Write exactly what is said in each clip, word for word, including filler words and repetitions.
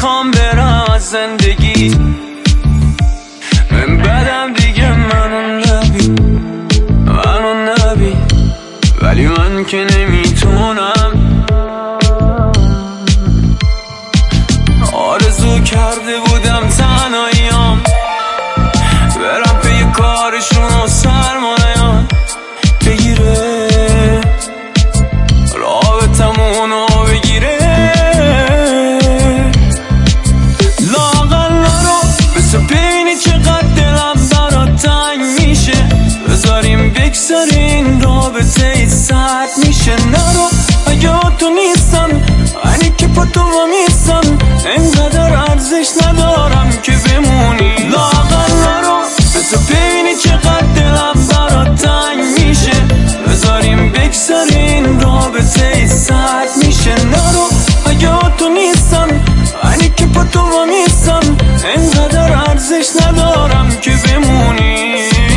میخوام برم از زندگی، من بدم دیگه منو نبی، منو نبی، ولی من که نمیتونم. آرزو کرده بودم تنهاییام برم پی کارشون و سرمایه‌ام بگیره، رابطمونو بگیره. لااقل نرو بسو ببینی چقدر دلم برات تنگ میشه، بذاریم بگذارین رابطه ای سرد میشه. نرو اگه تو نیستن اینی که پا تو میستن، انقدر ارزش ندارم که بمونی. لااقل نرو بسو ببینی چقدر دلم برات تنگ میشه، بذاریم بگذارین رابطه ای سرد میشه. نرو اگه تو نیستن اینی که پا تو میستن، انقدر ارزش ندارم که بمونی.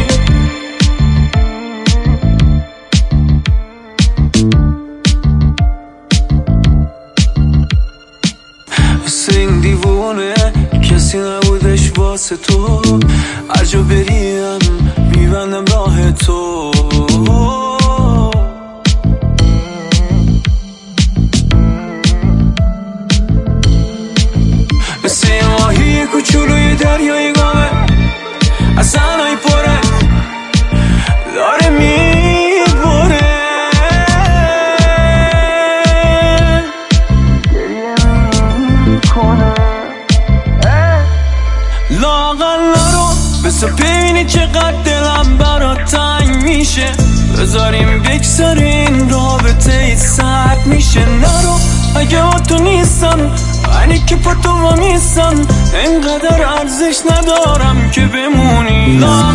مثل این دیوونه کسی نبودش واسه تو، هر جا بریم میبندم راه تو. مثل یه ماهی کوچولوی دریای گامه، از انای پره داره میبره. لااقل نرو بسو ببینی چقدر دلم برات تنگ میشه، بذاریم بگذارین رابطه ای سرد میشه. نرو اگه تو نیستن اینی که پا تو میستن، انقدر ارزش ندارم که بمونی.